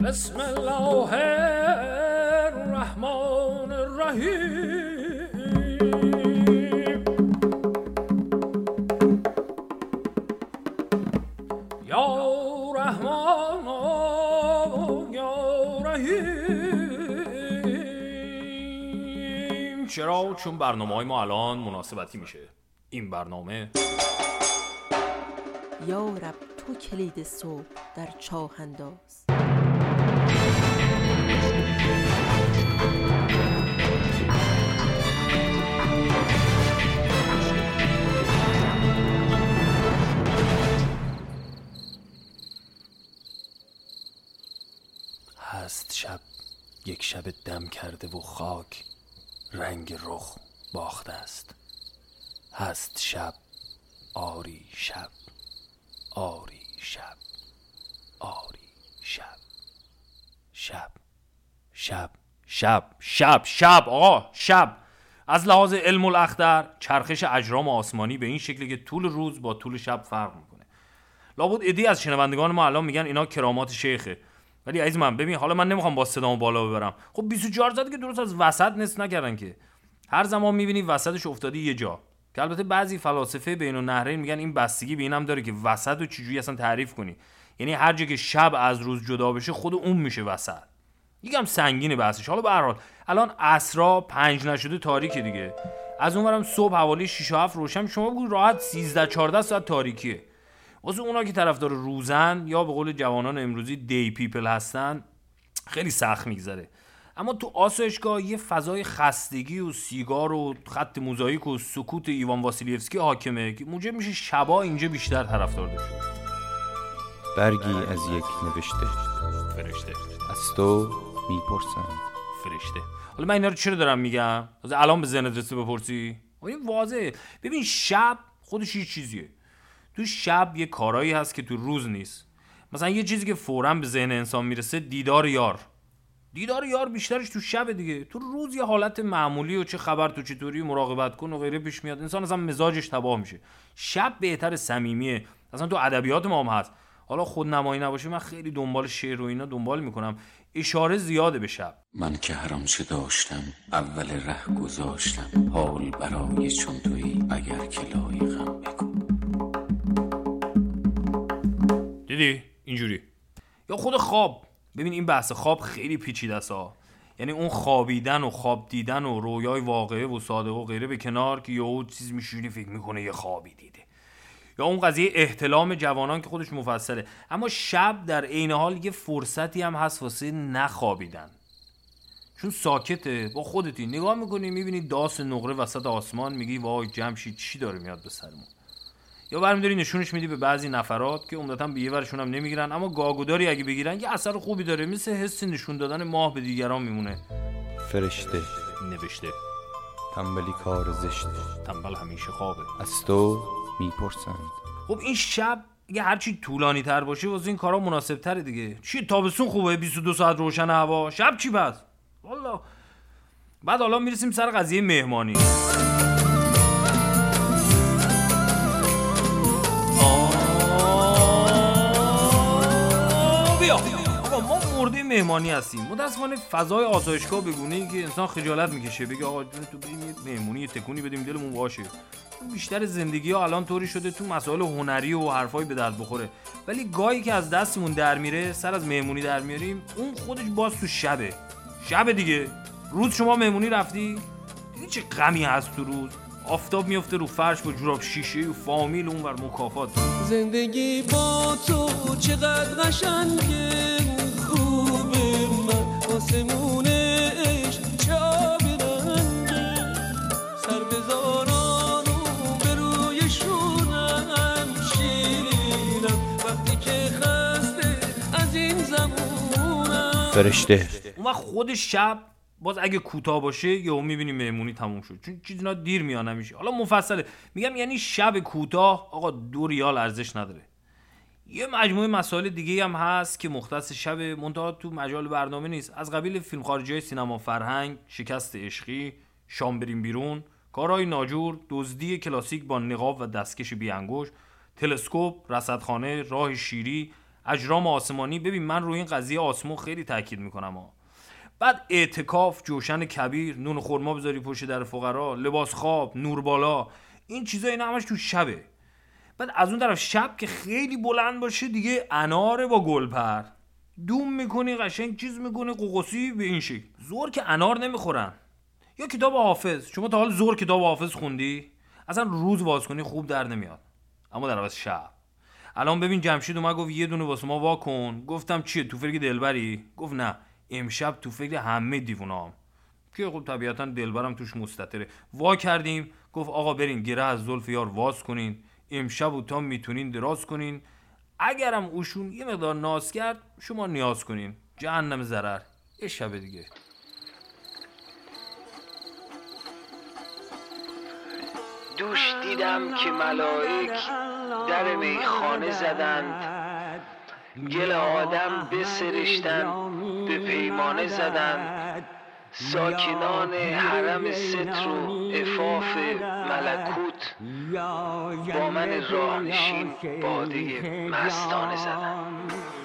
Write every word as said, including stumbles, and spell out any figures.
بسم الله الرحمن الرحیم یا رحمان یا رحیم. چرا؟ چون برنامه‌های ما الان مناسبتی میشه. این برنامه یا رب تو کلید صبح در چاه انداز. هست شب یک شب دم کرده و خاک رنگ رخ باخته است. هست شب آری شب آری شب آری شب شب شب شب شب شب آقا شب. از لحاظ علم الاخضر چرخش اجرام آسمانی به این شکلی که طول روز با طول شب فرق میکنه. لابد عده‌ای از شنوندگان ما الان میگن اینا کرامات شیخه. ولی عزیز من ببین، حالا من نمیخوام با صدامو بالا ببرم. خب بیست و چهار ساعته که درست از وسط نصف نکردن که. هر زمان میبینی وسطش افتادی یه جا. که البته بعضی فلاسفه بین النهرین میگن این بستگی به اینم داره که وسط رو چجوری اصلا تعریف کنی. یعنی هر جا که شب از روز جدا بشه خود اون میشه وسط. یکم سنگینه بحثش. حالا به هر حال الان عصرا پنج نشده تاریکه دیگه. از اونورم صبح حوالی شش و هفت روشن، شما بگو راحت سیزده چهارده ساعت تاریکیه. واسه اونا که طرفدار روزن یا به قول جوانان امروزی دی پیپل هستن خیلی سخت میگذره. اما تو آسایشگاه یه فضای خستگی و سیگار و خط موزاییک و سکوت ایوان واسیلیفسکی حاکمه که موجب میشه شبا اینجا بیشتر طرفدار داشته باشه. برگی از یک نوشته فرشته از تو میپرسند فرشته. حالا من اینا رو چرا دارم میگم؟ الان به ذهنت رسید بپرسی؟ این واضحه. ببین شب خودش یه چیزیه. تو شب یه کارایی هست که تو روز نیست. مثلا یه چیزی که فوراً به ذهن انسان میرسه دیدار یار. دیدار یار بیشترش تو شب دیگه. تو روز یه حالت معمولی و چه خبر تو چطوری مراقبت کن و غیره پیش میاد. انسان اصلا مزاجش تباه میشه. شب بهتر صمیمیه. اصلا تو ادبیات ما هم هست. حالا خودنمایی نباشه، من خیلی دنبال شعر و اینا دنبال میکنم. اشاره زیاده به شب. من که هر آنچه داشتم اول ره گذاشتم، حال برای چون تویی اگر که لایقم بگو. دیدی اینجوری. یا خود خواب. ببین این بحث خواب خیلی پیچیده است ها. یعنی اون خوابیدن و خواب دیدن و رویای واقعه و صادقه و غیره به کنار که یهو چیز میشونی فکر میکنه یه خوابی دیده. یا اون قضیه احتلام جوانان که خودش مفصله. اما شب در عین حال یه فرصتی هم هست واسه نخوابیدن. چون ساکته، با خودتی نگاه میکنی میبینی داس نقره وسط آسمان، میگی وای جمشید چی داره میاد به سرمون. یا برمی‌داری نشونش میدی به بعضی نفرات که عمدتاً به یه ورشون هم نمیگیرن، اما گاگوداری اگه بگیرن یه اثر خوبی داره، مثل حس نشون دادن ماه به دیگران میمونه. فرشته نوشته تنبلی کار زشته، تنبل همیشه خوابه، از تو میپرسند. خب این شب یه هرچی طولانی تر باشه واسه این کارا مناسب تره دیگه. چی تابستون خوبه بیست و دو ساعت روشن هوا، شب چی بس والله. بعد حالا میرسیم سر قضیه مهمانی. آقا ما مرده مهمانی هستیم. متاسفانه فضای آسایشگاه بگونه‌ای که انسان خجالت میکشه بگه آقا جون تو بریم یه مهمونی تکونی بدیم دلمون باشه. بیشتر زندگی ها الان طوری شده تو مسائل هنری و حرفای به درد بخوره، ولی گاهی که از دستمون در میره سر از مهمونی در میاریم، اون خودش باز تو شبه. شب دیگه. روز شما مهمونی رفتی دیگه چه غمی هست تو روز. آفتاب میفته رو فرش با جوراب شیشه و فامیل اون ور مکافات. زندگی با تو چقدر قشنگه، خوبه من آسمونه عشق چه آبی رنگه، سر بذاران و به روی شونم شیرینم وقتی که خسته از این زمونم. فرشته اون وقت خود شب باز اگه کوتاه باشه یهو میبینی مهمونی تموم شد، چون چیزا دیر میاد نمیشه. حالا مفصله میگم، یعنی شب کوتاه آقا دو ریال ارزش نداره. یه مجموعه مسائل دیگه هم هست که مختص شب، منتها تو مجال برنامه نیست، از قبیل فیلم خارجی، سینما فرهنگ، شکست عشقی، شام بریم بیرون، کارهای ناجور، دزدی کلاسیک با نقاب و دستکش بی انگشت، تلسکوپ، رصدخانه، راه شیری، اجرام آسمانی. ببین من روی این قضیه آسمون خیلی تاکید میکنم ها. بعد اعتکاف، جوشن کبیر، نون خرما بذاری پشت در فقرا، لباس خواب، نور بالا، این چیزا اینا همش تو شبه. بعد از اون طرف شب که خیلی بلند باشه دیگه اناره با گلپر دوم میکنی، قشنگ چیز میکنی، قوقسی به این شکل. زور که انار نمیخورن. یا کتاب حافظ، شما تا حال زور کتاب حافظ خوندی؟ اصلا روز باز کنی خوب در نمیاد، اما در عوض شب. الان ببین جمشید اومد گفت یه دونه واسه ما وا کن. گفتم چیه، تو فکر دلبری؟ گفت نه، امشب تو فکر همه دیوونام که خب طبیعتا دلبرم توش مستتره. وا کردیم، گفت آقا برین گره از زلف یار واز کنین، امشب و تا میتونین دراز کنین، اگرم اوشون یه مقدار ناز کرد شما نیاز کنین، جهنم ضرر. یه شب دیگه دوش دیدم که ملائک در میخانه زدند، گل آدم بسرشتن به پیمانه زدند، ساکنان حرم ستر و عفاف ملکوت با من راه نشین باده مستانه زدند.